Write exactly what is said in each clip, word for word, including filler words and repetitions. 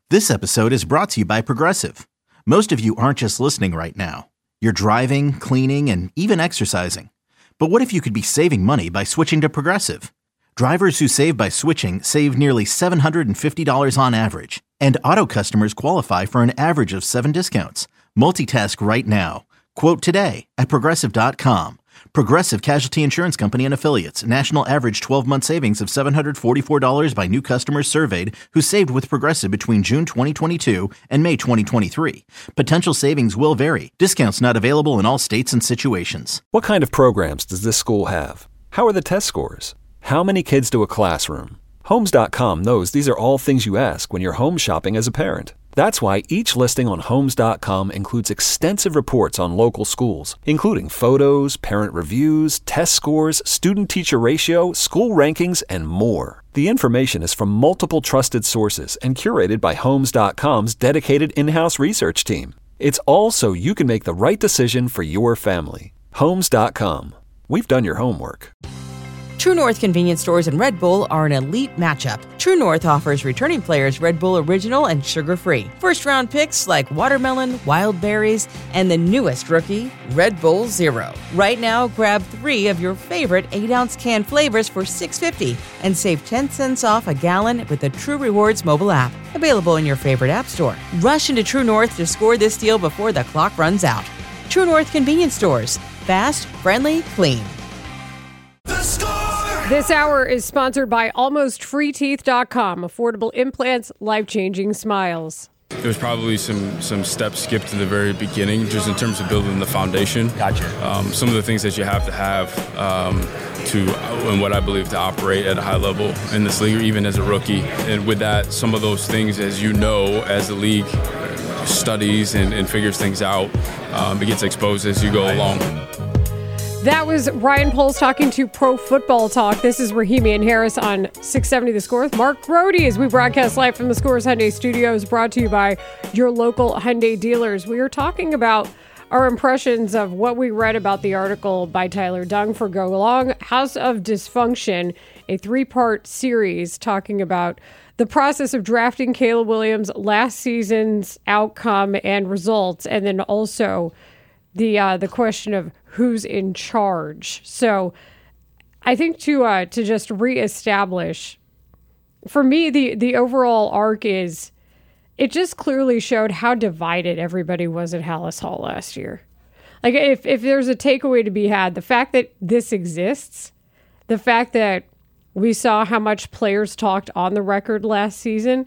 This episode is brought to you by Progressive. Most of you aren't just listening right now. You're driving, cleaning, and even exercising. But what if you could be saving money by switching to Progressive? Drivers who save by switching save nearly seven hundred fifty dollars on average. And auto customers qualify for an average of seven discounts. Multitask right now. Quote today at Progressive dot com. Progressive Casualty Insurance Company and Affiliates. National average twelve-month savings of seven hundred forty-four dollars by new customers surveyed who saved with Progressive between June twenty twenty-two and May twenty twenty-three. Potential savings will vary. Discounts not available in all states and situations. What kind of programs does this school have? How are the test scores? How many kids do a classroom? Homes dot com knows these are all things you ask when you're home shopping as a parent. That's why each listing on Homes dot com includes extensive reports on local schools, including photos, parent reviews, test scores, student-teacher ratio, school rankings, and more. The information is from multiple trusted sources and curated by Homes dot com's dedicated in-house research team. It's all so you can make the right decision for your family. Homes dot com. We've done your homework. True North convenience stores and Red Bull are an elite matchup. True North offers returning players Red Bull Original and sugar-free. First-round picks like watermelon, wild berries, and the newest rookie, Red Bull Zero. Right now, grab three of your favorite eight-ounce can flavors for six dollars and fifty cents and save ten cents off a gallon with the True Rewards mobile app. Available in your favorite app store. Rush into True North to score this deal before the clock runs out. True North convenience stores. Fast, friendly, clean. This hour is sponsored by almost free teeth dot com. Affordable implants, life-changing smiles. There's probably some some steps skipped in the very beginning, just in terms of building the foundation. Gotcha. Um, some of the things that you have to have um, to, and what I believe, to operate at a high level in this league, or even as a rookie. And with that, some of those things, as you know, as the league studies and, and figures things out, um, it gets exposed as you go along. That was Ryan Poles talking to Pro Football Talk. This is Rahimi and Harris on six seventy The Score. Mark Grody, as we broadcast live from the Scores Hyundai Studios, brought to you by your local Hyundai dealers. We are talking about our impressions of what we read about the article by Tyler Dung for Go Along, House of Dysfunction, a three-part series talking about the process of drafting Caleb Williams, last season's outcome and results, and then also the uh, the question of who's in charge. So I think to uh, to just reestablish, for me, the, the overall arc is, it just clearly showed how divided everybody was at Hallis Hall last year. Like, if, if there's a takeaway to be had, the fact that this exists, the fact that we saw how much players talked on the record last season,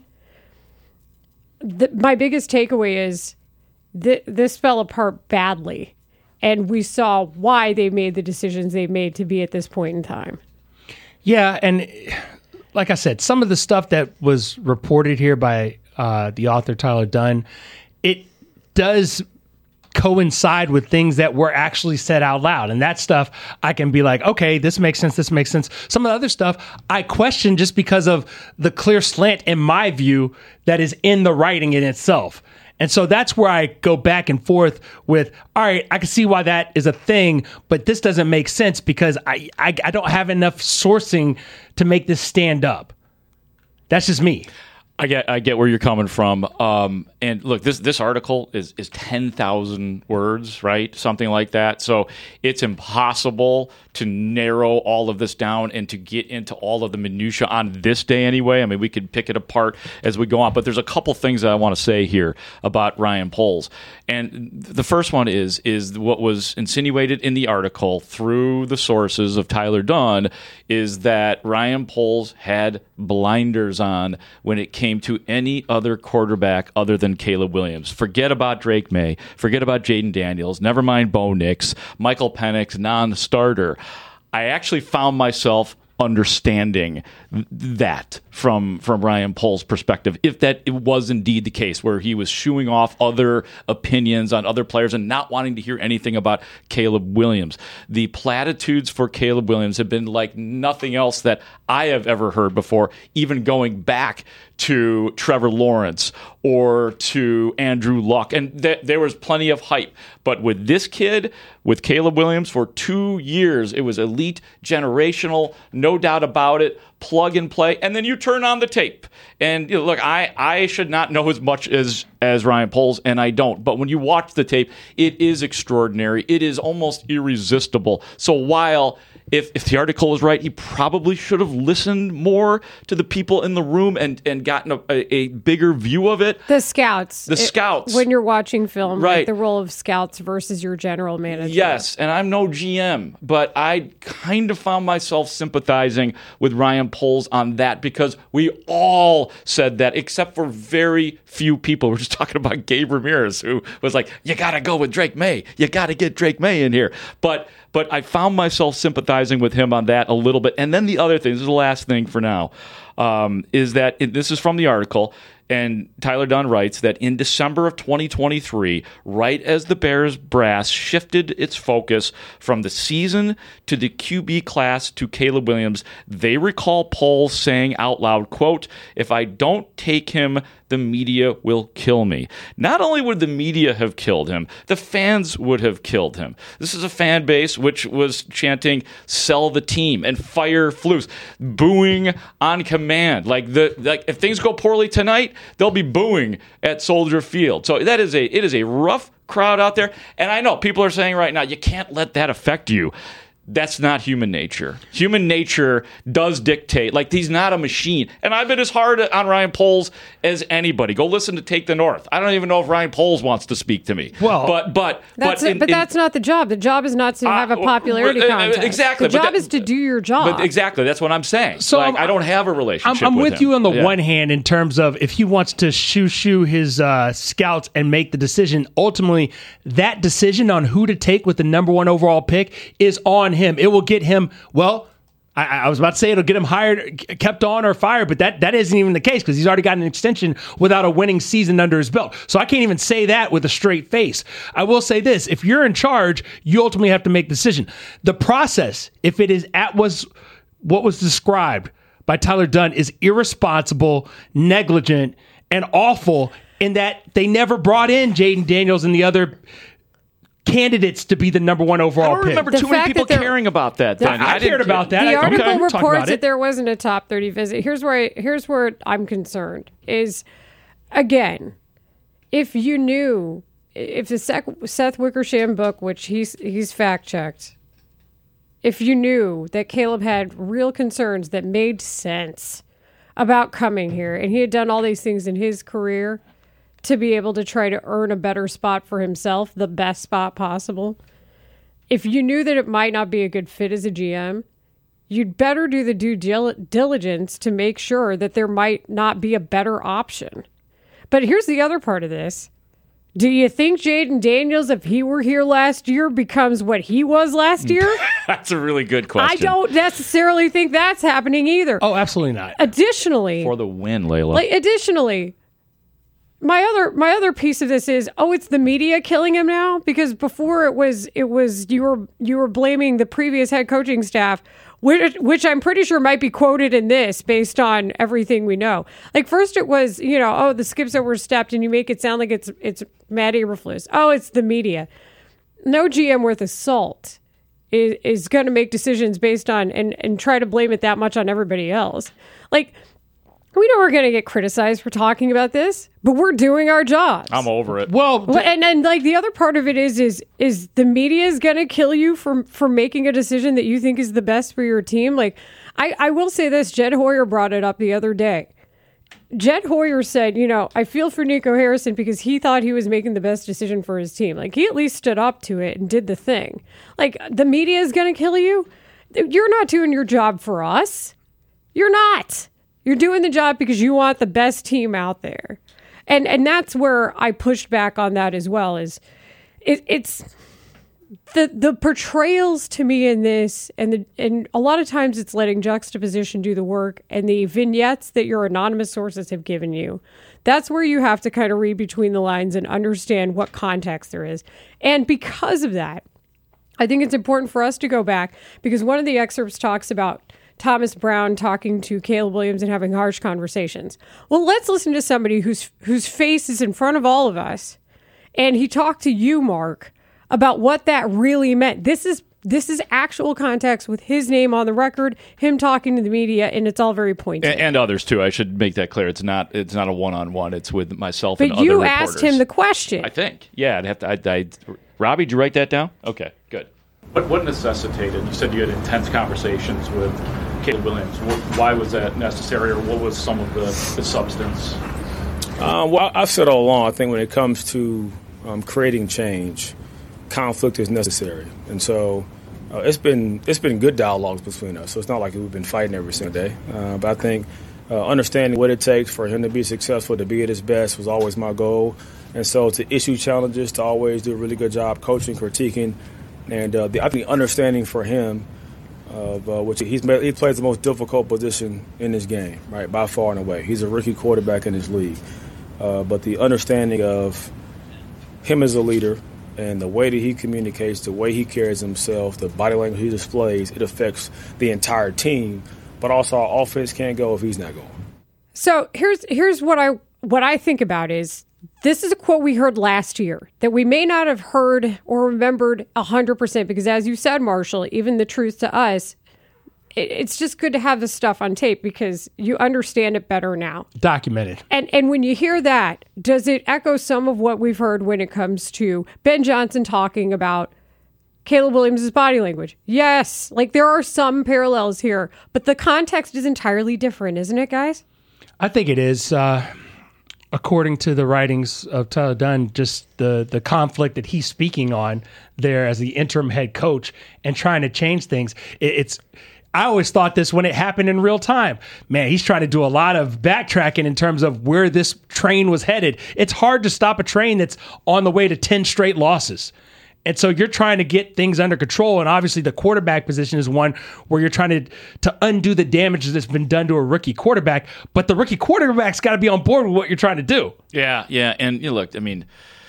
the, my biggest takeaway is th- this fell apart badly. And we saw why they made the decisions they made to be at this point in time. Yeah, and like I said, some of the stuff that was reported here by uh, the author Tyler Dunn, it does coincide with things that were actually said out loud. And that stuff, I can be like, okay, this makes sense, this makes sense. Some of the other stuff, I question just because of the clear slant, in my view, that is in the writing in itself. And so that's where I go back and forth with, all right, I can see why that is a thing, but this doesn't make sense because I, I, I don't have enough sourcing to make this stand up. That's just me. I get I get where you're coming from. Um, and look, this this article is is ten thousand words, right? Something like that. So it's impossible to narrow all of this down and to get into all of the minutia on this day anyway. I mean, we could pick it apart as we go on. But there's a couple things that I want to say here about Ryan Poles. And the first one is, is what was insinuated in the article through the sources of Tyler Dunn is that Ryan Poles had blinders on when it came to any other quarterback other than Caleb Williams. Forget about Drake May. Forget about Jaden Daniels. Never mind Bo Nix. Michael Penix, non-starter. I actually found myself understanding that from from Ryan Poles' perspective, if that it was indeed the case, where he was shooing off other opinions on other players and not wanting to hear anything about Caleb Williams. The platitudes for Caleb Williams have been like nothing else that I have ever heard before, even going back to Trevor Lawrence or to Andrew Luck. And th- there was plenty of hype. But with this kid, with Caleb Williams, for two years, it was elite, generational, no no doubt about it, plug and play, and then you turn on the tape. And you know, look, I, I should not know as much as, as Ryan Poles, and I don't. But when you watch the tape, it is extraordinary. It is almost irresistible. So while if, if the article is right, he probably should have listened more to the people in the room and, and gotten a, a, a bigger view of it. The scouts. The it, scouts. When you're watching film, right. like the role of scouts versus your general manager. Yes, and I'm no G M, but I kind of found myself sympathizing with Ryan Poles on that because we all said that, except for very few people. We're just talking about Gabe Ramirez, who was like, you got to go with Drake May. You got to get Drake May in here. But but I found myself sympathizing with him on that a little bit. And then the other thing, this is the last thing for now, um, is that it, this is from the article. And Tyler Dunne writes that in December of twenty twenty-three, right as the Bears brass shifted its focus from the season to the Q B class to Caleb Williams, they recall Poles saying out loud, quote, if I don't take him, the media will kill me. Not only would the media have killed him, the fans would have killed him. This is a fan base which was chanting, sell the team and fire Flus, booing on command. Like the like if things go poorly tonight, they'll be booing at Soldier Field. So that is a it is a rough crowd out there. And I know people are saying right now, you can't let that affect you. That's not human nature. Human nature does dictate. Like, he's not a machine. And I've been as hard on Ryan Poles as anybody. Go listen to Take the North. I don't even know if Ryan Poles wants to speak to me. Well, but but that's but, it, in, but in, that's not the job. The job is not to have a popularity uh, contest. Exactly. The job that, is to do your job. But exactly. That's what I'm saying. So like, I'm, I don't have a relationship. I'm, I'm with, with you on the yeah. one hand in terms of if he wants to shoo shoo his uh, scouts and make the decision. Ultimately, that decision on who to take with the number one overall pick is on him. It will get him well. I, I was about to say it'll get him hired, kept on, or fired, but that, that isn't even the case because he's already got an extension without a winning season under his belt. So I can't even say that with a straight face. I will say this: if you're in charge, you ultimately have to make a decision. The process, if it is at was what was described by Tyler Dunne, is irresponsible, negligent, and awful in that they never brought in Jaden Daniels and the other candidates to be the number one overall I don't pick. remember The too many fact people that there- caring about that. the- Then. I, I didn't- cared about that. The I, article okay, talk reports about that it. there wasn't a top thirty visit. Here's where I, here's where I'm concerned is, again, if you knew, if the Seth, Seth Wickersham book, which he's he's fact checked, if you knew that Caleb had real concerns that made sense about coming here, and he had done all these things in his career to be able to try to earn a better spot for himself, the best spot possible. If you knew that it might not be a good fit as a G M, you'd better do the due dil- diligence to make sure that there might not be a better option. But here's the other part of this. Do you think Jaden Daniels, if he were here last year, becomes what he was last year? That's a really good question. I don't necessarily think that's happening either. Oh, absolutely not. Additionally, For the win, Layla. like additionally, my other my other piece of this is, oh, it's the media killing him now, because before it was it was you were you were blaming the previous head coaching staff, which which I'm pretty sure might be quoted in this based on everything we know. Like first it was, you know, oh, the skips overstepped, and you make it sound like it's it's Matt Eberflus. Oh, it's the media. No G M worth of salt is is going to make decisions based on and and try to blame it that much on everybody else. Like, we know we're going to get criticized for talking about this, but we're doing our jobs. I'm over it. Well, Well, and and like the other part of it is is is the media is going to kill you for for making a decision that you think is the best for your team. Like, I I will say this: Jed Hoyer brought it up the other day. Jed Hoyer said, you know, I feel for Nico Harrison because he thought he was making the best decision for his team. Like, he at least stood up to it and did the thing. Like, the media is going to kill you. You're not doing your job for us. You're not. You're doing the job because you want the best team out there. And and that's where I pushed back on that as well, is it, it's the the portrayals to me in this, and the and a lot of times it's letting juxtaposition do the work, and the vignettes that your anonymous sources have given you. That's where you have to kind of read between the lines and understand what context there is. And because of that, I think it's important for us to go back, because one of the excerpts talks about Thomas Brown talking to Caleb Williams and having harsh conversations. Well, let's listen to somebody whose whose face is in front of all of us, and he talked to you, Mark, about what that really meant. This is This is actual context with his name on the record, him talking to the media, and it's all very pointed. And, and others too. I should make that clear. It's not. It's not a one-on-one. It's with myself but and other you reporters. asked him the question. I think. Yeah, I'd have to. I, I, Robbie, did you write that down? Okay, good. What, what necessitated? You said you had intense conversations with Caleb Williams. Why was that necessary, or what was some of the, the substance? Uh, well, I've said all along, I think when it comes to um, creating change, conflict is necessary. And so uh, it's been it's been good dialogues between us. So it's not like we've been fighting every single day. Uh, but I think uh, understanding what it takes for him to be successful, to be at his best, was always my goal. And so to issue challenges, to always do a really good job coaching, critiquing, and uh, the, I think understanding for him, of uh, which he's he plays the most difficult position in his game, right, by far and away. He's a rookie quarterback in his league. Uh, but the understanding of him as a leader and the way that he communicates, the way he carries himself, the body language he displays, it affects the entire team. But also our offense can't go if he's not going. So here's here's what I what I think about is this is a quote we heard last year that we may not have heard or remembered one hundred percent because, as you said, Marshall, even the truth to us, it's just good to have this stuff on tape because you understand it better now. Documented. And and when you hear that, does it echo some of what we've heard when it comes to Ben Johnson talking about Caleb Williams' body language? Yes. Like there are some parallels here, but the context is entirely different, isn't it, guys? I think it is. Uh, according to the writings of Tyler Dunne, just the, the conflict that he's speaking on there as the interim head coach and trying to change things. It, it's... I always thought this when it happened in real time. Man, he's trying to do a lot of backtracking in terms of where this train was headed. It's hard to stop a train that's on the way to ten straight losses. And so you're trying to get things under control. And obviously the quarterback position is one where you're trying to, to undo the damage that's been done to a rookie quarterback. But the rookie quarterback's got to be on board with what you're trying to do. Yeah, yeah. And you know, look, I mean,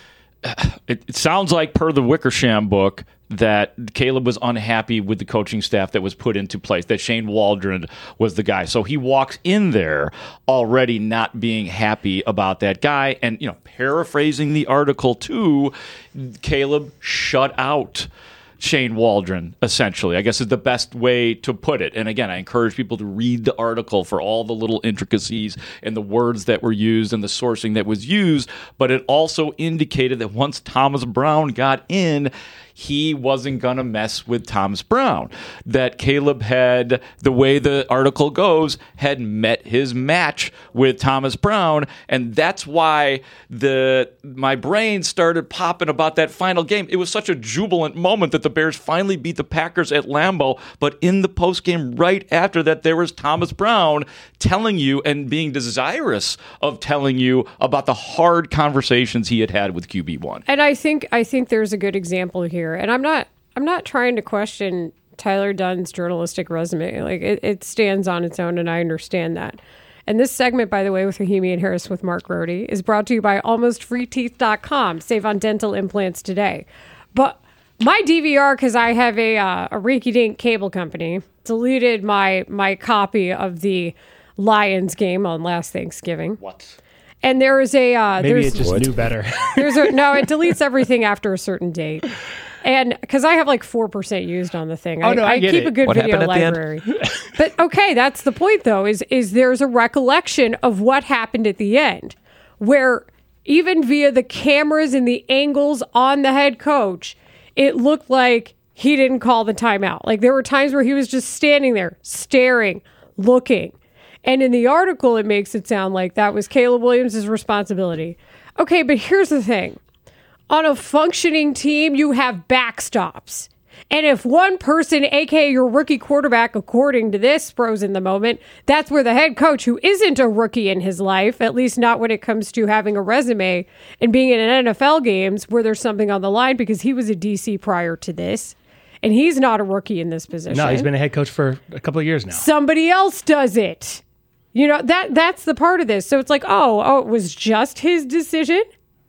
it, it sounds like per the Wickersham book, that Caleb was unhappy with the coaching staff that was put into place, that Shane Waldron was the guy. So he walks in there already not being happy about that guy. And, you know, paraphrasing the article too, Caleb shut out Shane Waldron, essentially, I guess is the best way to put it. And again, I encourage people to read the article for all the little intricacies and the words that were used and the sourcing that was used. But it also indicated that once Thomas Brown got in, he wasn't going to mess with Thomas Brown. That Caleb had, the way the article goes, had met his match with Thomas Brown. And that's why the my brain started popping about that final game. It was such a jubilant moment that the Bears finally beat the Packers at Lambeau. But in the postgame right after that, there was Thomas Brown telling you and being desirous of telling you about the hard conversations he had had with Q B one. And I think I think there's a good example here. And I'm not I'm not trying to question Tyler Dunne's journalistic resume. Like it, it stands on its own, and I understand that. And this segment, by the way, with Rahimi and Harris with Mark Rohde, is brought to you by almost free teeth dot com. Save on dental implants today. But my D V R, because I have a uh, a rinky-dink cable company, deleted my my copy of the Lions game on last Thanksgiving. What? And there is a uh, maybe there's, it just what? knew better. there's a no, it deletes everything after a certain date. And because I have like four percent used on the thing. Oh, I, no, I I get keep it. a good What video happened at the end? library. But okay, that's the point though, is is there's a recollection of what happened at the end, where even via the cameras and the angles on the head coach, it looked like he didn't call the timeout. Like there were times where he was just standing there, staring, looking. And in the article, it makes it sound like that was Caleb Williams' responsibility. Okay, but here's the thing. On a functioning team, you have backstops. And if one person, a k a your rookie quarterback, according to this pros in the moment, that's where the head coach, who isn't a rookie in his life, at least not when it comes to having a resume and being in an N F L games where there's something on the line because he was a D C prior to this. And he's not a rookie in this position. No, he's been a head coach for a couple of years now. Somebody else does it. You know, that that's the part of this. So it's like, oh, oh, it was just his decision.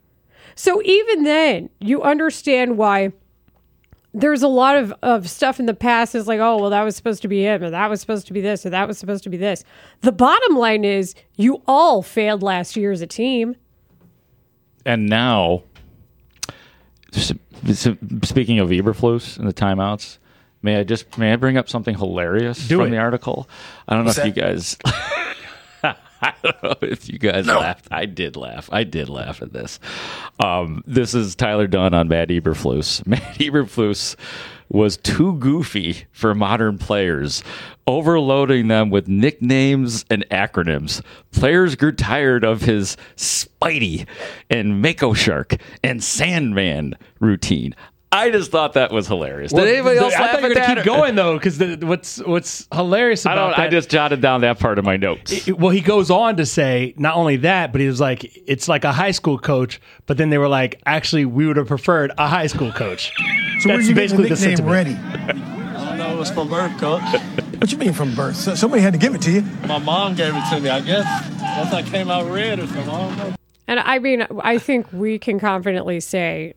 So even then, you understand why there's a lot of, of stuff in the past is like, oh, well, that was supposed to be him, or that was supposed to be this, or that was supposed to be this. The bottom line is you all failed last year as a team. And now, speaking of Eberflus and the timeouts, May I just may I bring up something hilarious Do from it. the article? I don't What's know if that? you guys I don't know if you guys No. laughed. I did laugh. I did laugh at this. Um, this is Tyler Dunn on Matt Eberflus. Matt Eberflus was too goofy for modern players, overloading them with nicknames and acronyms. Players grew tired of his Spidey and Mako Shark and Sandman routine. I just thought that was hilarious. Did Well, anybody the- else I laugh thought you at were gonna that? keep going though, because what's what's hilarious I about don't. that? I just jotted down that part of my notes. It- well, he goes on to say not only that, but he was like, it's like a high school coach. But then they were like, actually, we would have preferred a high school coach. So where That's did you get the basically the nickname sentiment. Ready? I don't know, it was from birth, coach. What you mean from birth? So, somebody had to give it to you. My mom gave it to me, I guess. Once I came out red or something, I don't know. And I mean, I think we can confidently say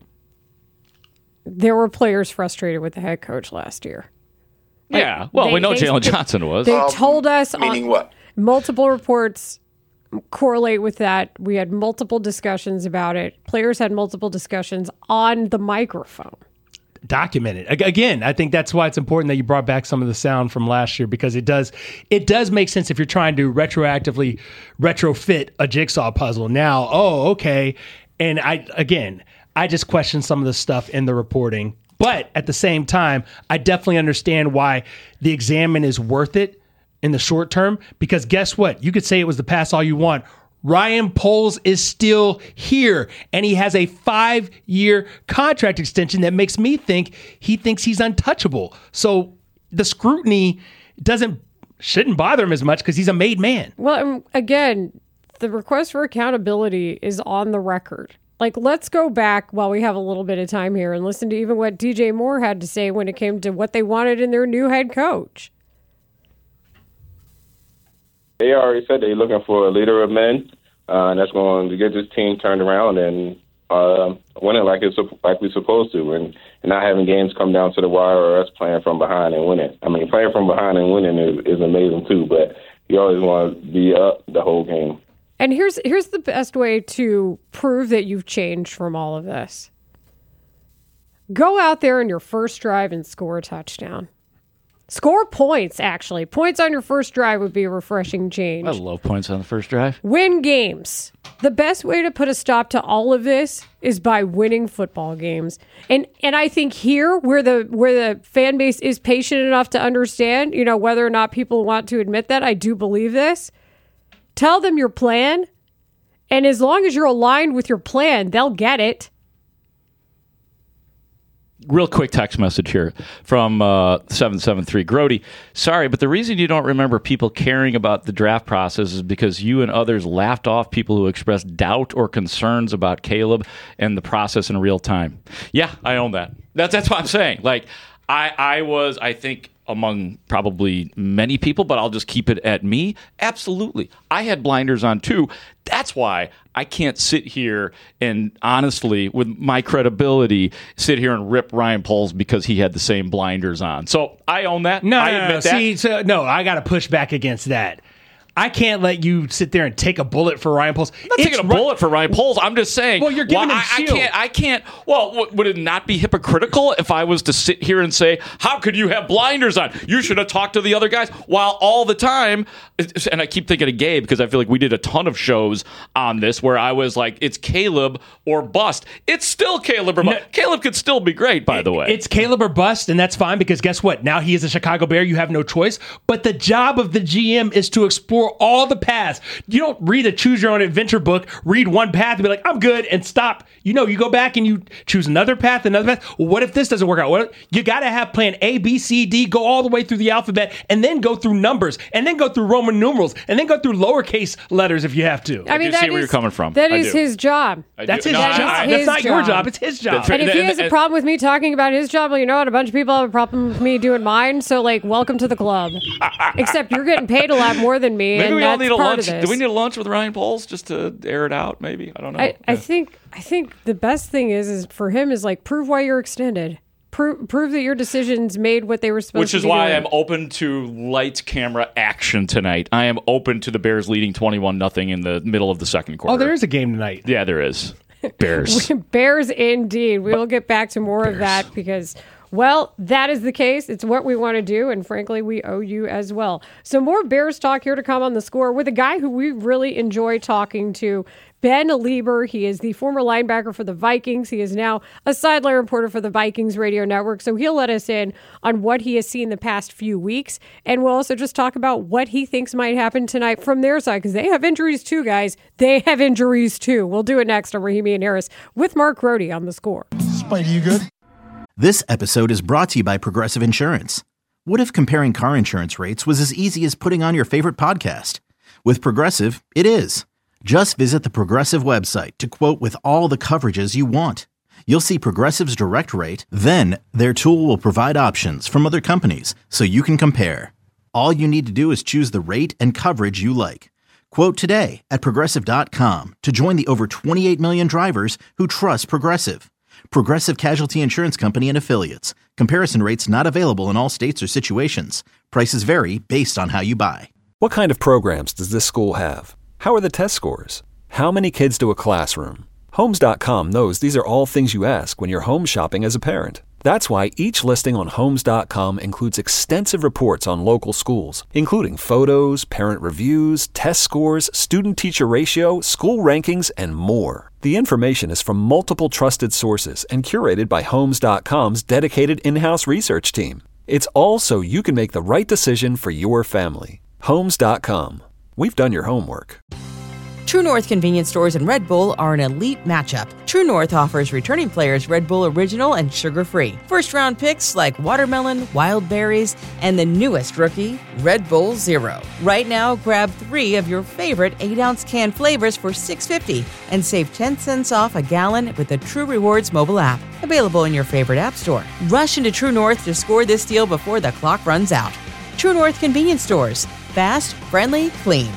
there were players frustrated with the head coach last year. Yeah. Well, they- we know they- Jalen they- Johnson was. They Um, told us meaning on, what? multiple reports correlate with that. We had multiple discussions about it. Players had multiple discussions on the microphone. Documented Ag- again. I think that's why it's important that you brought back some of the sound from last year, because it does it does make sense if you're trying to retroactively retrofit a jigsaw puzzle. Now, oh, okay, and I again, I just question some of the stuff in the reporting, but at the same time, I definitely understand why the Examine is worth it in the short term, because guess what? You could say it was the pass all you want. Ryan Poles is still here, and he has a five-year contract extension that makes me think he thinks he's untouchable. So the scrutiny doesn't shouldn't bother him as much because he's a made man. Well, um, again, the request for accountability is on the record. Like, let's go back while we have a little bit of time here and listen to even what D J Moore had to say when it came to what they wanted in their new head coach. They already said they're looking for a leader of men, uh, and that's going to get this team turned around and uh, win it like it's like we're supposed to, and, and not having games come down to the wire or us playing from behind and winning. I mean, playing from behind and winning is, is amazing too, but you always want to be up the whole game. And here's here's the best way to prove that you've changed from all of this. Go out there in your first drive and score a touchdown. Score points, actually. Points on your first drive would be a refreshing change. I love points on the first drive. Win games. The best way to put a stop to all of this is by winning football games. And and I think here where the where the fan base is patient enough to understand, you know, whether or not people want to admit that, I do believe this. Tell them your plan, and as long as you're aligned with your plan, they'll get it. Real quick text message here from uh, seven seven three. Grody, sorry, but the reason you don't remember people caring about the draft process is because you and others laughed off people who expressed doubt or concerns about Caleb and the process in real time. Yeah, I own that. That's, that's what I'm saying. Like, I, I was, I think, among probably many people, but I'll just keep it at me. Absolutely. I had blinders on too. That's why I can't sit here and honestly, with my credibility, sit here and rip Ryan Poles because he had the same blinders on. So I own that. No, I no, admit no. that. See, so, no, I got to push back against that. I can't let you sit there and take a bullet for Ryan Poles. I'm not taking a bullet for Ryan Poles. I'm just saying. Well, you're giving why- him I, I shield. can't. I can't. Well, w- would it not be hypocritical if I was to sit here and say, "How could you have blinders on? You should have talked to the other guys." While all the time, and I keep thinking of Gabe because I feel like we did a ton of shows on this where I was like, "It's Caleb or bust." It's still Caleb or bust. No. Caleb could still be great, by the way. It's Caleb or bust, and that's fine because guess what? Now he is a Chicago Bear. You have no choice. But the job of the G M is to explore all the paths. You don't read a choose your own adventure book, read one path and be like, I'm good, and stop. You know, you go back and you choose another path, another path. Well, what if this doesn't work out? What, you got to have plan A, B, C, D, go all the way through the alphabet, and then go through numbers, and then go through Roman numerals, and then go through lowercase letters if you have to. I mean, do see that where is- you're coming from. That I is do. his job. I That's do- his no, I- job. I- That's his not your job. job. It's his job. That's And if he And- has a and- problem with me talking about his job, well, you know what? A bunch of people have a problem with me doing mine. So, like, welcome to the club. Except you're getting paid a lot more than me, Maybe and we all that's need a part lunch. of this. Do we need a lunch with Ryan Poles just to air it out? Maybe I don't know. I, I Yeah. think I think the best thing is is for him is like prove why you're extended. Prove prove that your decisions made what they were supposed Which to is be why doing. I'm open to lights, camera, action tonight. I am open to the Bears leading twenty-one nothing in the middle of the second quarter. Oh, there is a game tonight. Yeah, there is. Bears. Bears indeed. We will get back to more of that because Well, that is the case. It's what we want to do, and frankly, we owe you as well. So more Bears talk here to come on The Score with a guy who we really enjoy talking to, Ben Leber. He is the former linebacker for the Vikings. He is now a sideline reporter for the Vikings radio network. So he'll let us in on what he has seen the past few weeks. And we'll also just talk about what he thinks might happen tonight from their side, because they have injuries too, guys. They have injuries too. We'll do it next on Rahimi and Harris with Mark Grody on The Score. Spidey, you good? This episode is brought to you by Progressive Insurance. What if comparing car insurance rates was as easy as putting on your favorite podcast? With Progressive, it is. Just visit the Progressive website to quote with all the coverages you want. You'll see Progressive's direct rate, then their tool will provide options from other companies so you can compare. All you need to do is choose the rate and coverage you like. Quote today at Progressive dot com to join the over twenty-eight million drivers who trust Progressive. Progressive Casualty Insurance Company and Affiliates. Comparison rates not available in all states or situations. Prices vary based on how you buy. What kind of programs does this school have? How are the test scores? How many kids do a classroom? Homes dot com knows these are all things you ask when you're home shopping as a parent. That's why each listing on Homes dot com includes extensive reports on local schools, including photos, parent reviews, test scores, student-teacher ratio, school rankings, and more. The information is from multiple trusted sources and curated by Homes dot com's dedicated in-house research team. It's all so you can make the right decision for your family. Homes dot com. We've done your homework. True North convenience stores and Red Bull are an elite matchup. True North offers returning players Red Bull Original and sugar-free. First-round picks like watermelon, wild berries, and the newest rookie, Red Bull Zero. Right now, grab three of your favorite eight-ounce can flavors for six dollars and fifty cents and save ten cents off a gallon with the True Rewards mobile app. Available in your favorite app store. Rush into True North to score this deal before the clock runs out. True North convenience stores. Fast, friendly, clean.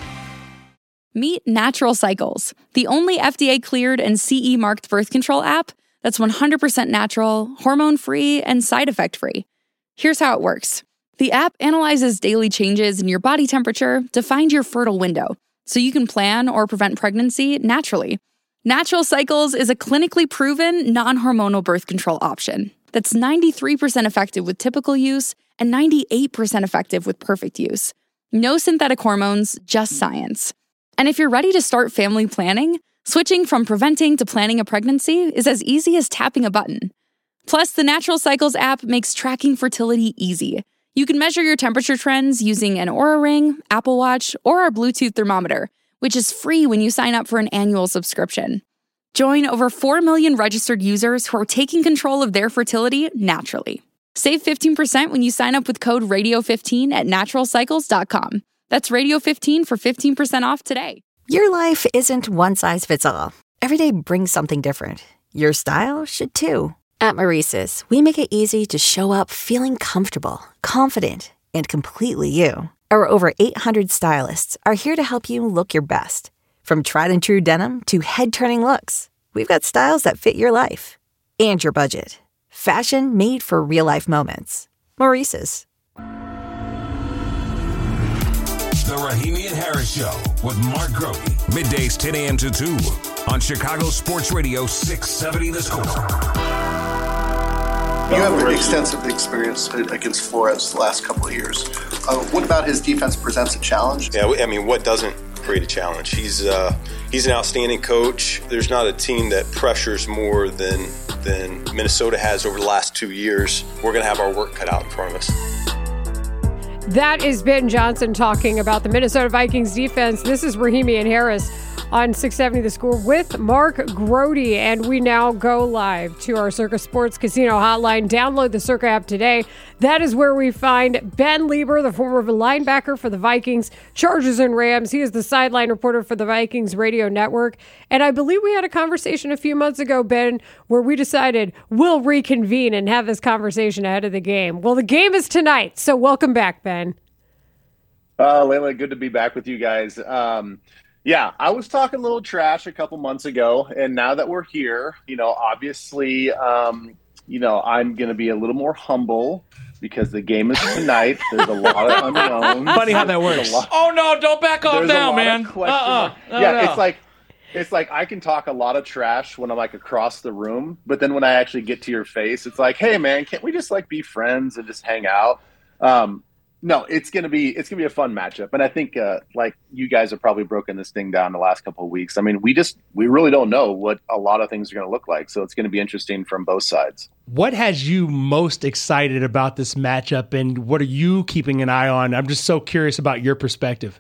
Meet Natural Cycles, the only F D A-cleared and C E-marked birth control app that's one hundred percent natural, hormone-free, and side effect-free. Here's how it works. The app analyzes daily changes in your body temperature to find your fertile window, so you can plan or prevent pregnancy naturally. Natural Cycles is a clinically proven, non-hormonal birth control option that's ninety-three percent effective with typical use and ninety-eight percent effective with perfect use. No synthetic hormones, just science. And if you're ready to start family planning, switching from preventing to planning a pregnancy is as easy as tapping a button. Plus, the Natural Cycles app makes tracking fertility easy. You can measure your temperature trends using an Oura Ring, Apple Watch, or our Bluetooth thermometer, which is free when you sign up for an annual subscription. Join over four million registered users who are taking control of their fertility naturally. Save fifteen percent when you sign up with code radio fifteen at natural cycles dot com. That's radio fifteen for fifteen percent off today. Your life isn't one size fits all. Every day brings something different. Your style should too. At Maurice's, we make it easy to show up feeling comfortable, confident, and completely you. Our over eight hundred stylists are here to help you look your best. From tried and true denim to head-turning looks, we've got styles that fit your life and your budget. Fashion made for real-life moments. Maurice's. The Rahimi and Harris Show with Mark Grody. Middays ten a.m. to two on Chicago Sports Radio six seventy The Score. You have very extensive experience against Flores the last couple of years. Uh, what about his defense presents a challenge? Yeah, I mean, what doesn't create a challenge? He's uh, he's an outstanding coach. There's not a team that pressures more than than Minnesota has over the last two years. We're going to have our work cut out in front of us. That is Ben Johnson talking about the Minnesota Vikings defense. This is Rahimi and Harris on six seventy The Score with Mark Grody. And we now go live to our Circa Sports Casino hotline. Download the Circa app today. That is where we find Ben Leber, the former linebacker for the Vikings, Chargers, and Rams. He is the sideline reporter for the Vikings radio network. And I believe we had a conversation a few months ago, Ben, where we decided we'll reconvene and have this conversation ahead of the game. Well, the game is tonight, so welcome back, Ben. Uh, Layla, good to be back with you guys. Um, Yeah, I was talking a little trash a couple months ago, and now that we're here, you know, obviously, um, you know, I'm going to be a little more humble because the game is tonight. There's a lot of unknowns. Funny how that works. Lot, oh, no, don't back off now, man. Uh-uh. No, yeah, no. It's like, It's like I can talk a lot of trash when I'm like across the room, but then when I actually get to your face, it's like, hey man, can't we just like be friends and just hang out? Um, no, it's gonna be it's gonna be a fun matchup, and I think uh, like you guys have probably broken this thing down the last couple of weeks. I mean, we just we really don't know what a lot of things are gonna look like, so it's gonna be interesting from both sides. What has you most excited about this matchup, and what are you keeping an eye on? I'm just so curious about your perspective.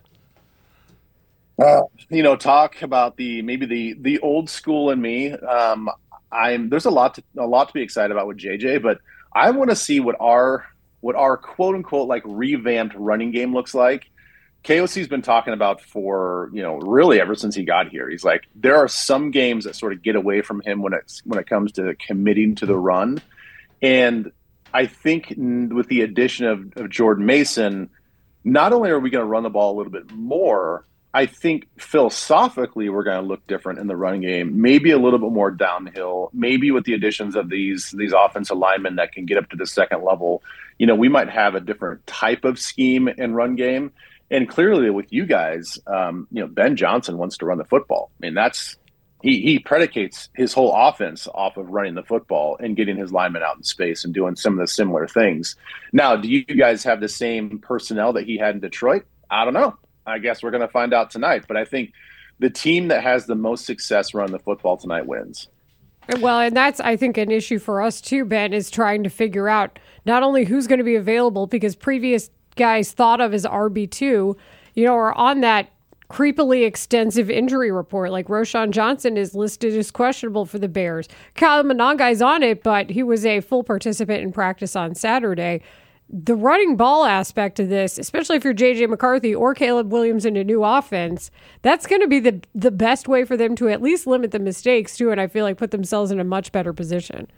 Uh, you know, talk about the maybe the the old school in me. Um, I'm there's a lot to a lot to be excited about with J J, but I want to see what our what our quote unquote like revamped running game looks like. K O C's been talking about for you know really ever since he got here. He's like there are some games that sort of get away from him when it's when it comes to committing to the run, and I think with the addition of, of Jordan Mason, not only are we going to run the ball a little bit more, I think philosophically we're going to look different in the running game, maybe a little bit more downhill, maybe with the additions of these these offensive linemen that can get up to the second level. You know, we might have a different type of scheme and run game. And clearly with you guys, um, you know, Ben Johnson wants to run the football. I mean, that's he he predicates his whole offense off of running the football and getting his linemen out in space and doing some of the similar things. Now, do you guys have the same personnel that he had in Detroit? I don't know. I guess we're going to find out tonight. But I think the team that has the most success running the football tonight wins. Well, and that's, I think, an issue for us too, Ben, is trying to figure out not only who's going to be available, because previous guys thought of as R B two, you know, are on that creepily extensive injury report. Like Roschon Johnson is listed as questionable for the Bears. Kyle Monanga's on it, but he was a full participant in practice on Saturday. The running ball aspect of this, especially if you're J J McCarthy or Caleb Williams in a new offense, that's going to be the the best way for them to at least limit the mistakes too, and I feel like put themselves in a much better position.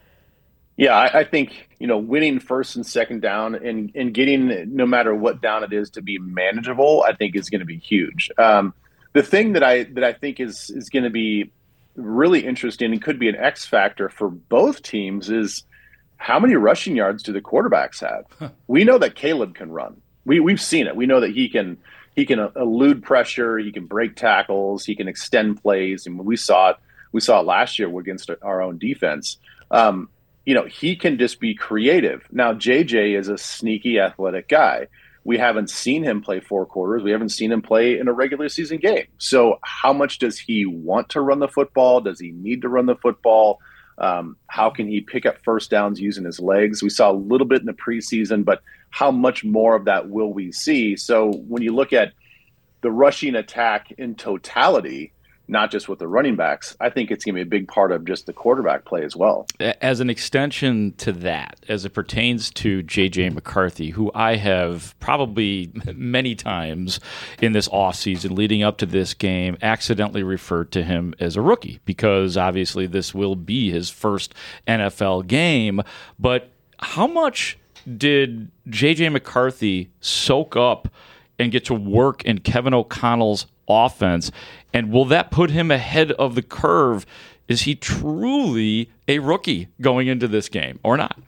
Yeah, I, I think, you know, winning first and second down and, and getting no matter what down it is to be manageable, I think is going to be huge. Um, the thing that I that I think is is going to be really interesting and could be an X factor for both teams is how many rushing yards do the quarterbacks have? Huh. We know that Caleb can run. We we've seen it. We know that he can he can elude pressure. He can break tackles. He can extend plays. And we saw it. We saw it last year against our own defense. Um, you know, he can just be creative. Now, J J is a sneaky, athletic guy. We haven't seen him play four quarters. We haven't seen him play in a regular season game. So, how much does he want to run the football? Does he need to run the football? Um, how can he pick up first downs using his legs? We saw a little bit in the preseason, but how much more of that will we see? So when you look at the rushing attack in totality, not just with the running backs, I think it's going to be a big part of just the quarterback play as well. As an extension to that, as it pertains to J J McCarthy, who I have probably many times in this offseason leading up to this game accidentally referred to him as a rookie, because obviously this will be his first N F L game. But how much did J J McCarthy soak up and get to work in Kevin O'Connell's offense? And will that put him ahead of the curve? Is he truly a rookie going into this game or not?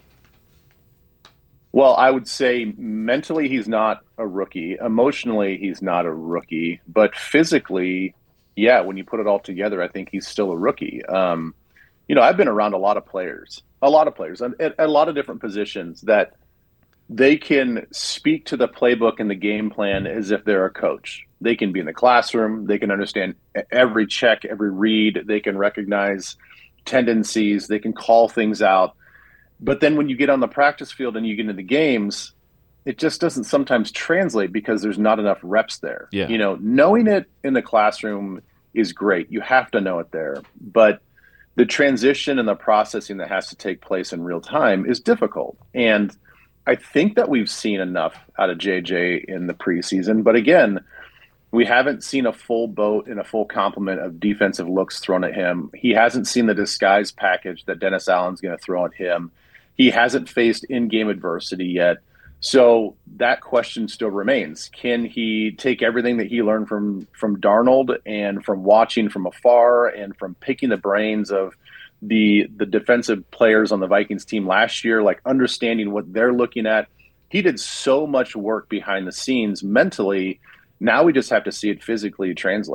Well, I would say mentally he's not a rookie. Emotionally, he's not a rookie. But physically, yeah, when you put it all together, I think he's still a rookie. Um, you know, I've been around a lot of players, a lot of players, at, at a lot of different positions that they can speak to the playbook and the game plan as if they're a coach. They can be in the classroom. They can understand every check, every read. They can recognize tendencies. They can call things out. But then when you get on the practice field and you get into the games, it just doesn't sometimes translate because there's not enough reps there. Yeah. You know, knowing it in the classroom is great. You have to know it there. But the transition and the processing that has to take place in real time is difficult. And I think that we've seen enough out of J J in the preseason. But again, we haven't seen a full boat and a full complement of defensive looks thrown at him. He hasn't seen the disguise package that Dennis Allen's going to throw at him. He hasn't faced in-game adversity yet. So that question still remains. Can he take everything that he learned from, from Darnold and from watching from afar and from picking the brains of the the defensive players on the Vikings team last year, like understanding what they're looking at? He did so much work behind the scenes mentally. Now we just have to see it physically translate.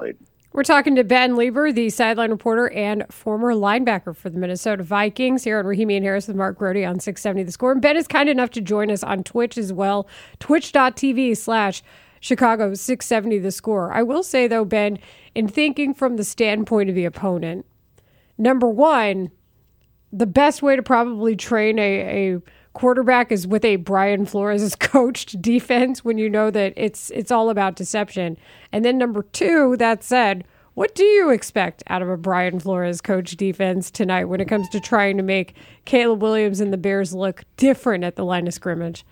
We're talking to Ben Leber, the sideline reporter and former linebacker for the Minnesota Vikings, here on Rahimi and Harris with Mark Grody on six seventy The Score. And Ben is kind enough to join us on Twitch as well, twitch.tv slash Chicago six seventy The Score. I will say, though, Ben, in thinking from the standpoint of the opponent, number one, the best way to probably train a, a quarterback is with a Brian Flores coached defense when you know that it's it's all about deception. And then number two, that said, what do you expect out of a Brian Flores coached defense tonight when it comes to trying to make Caleb Williams and the Bears look different at the line of scrimmage?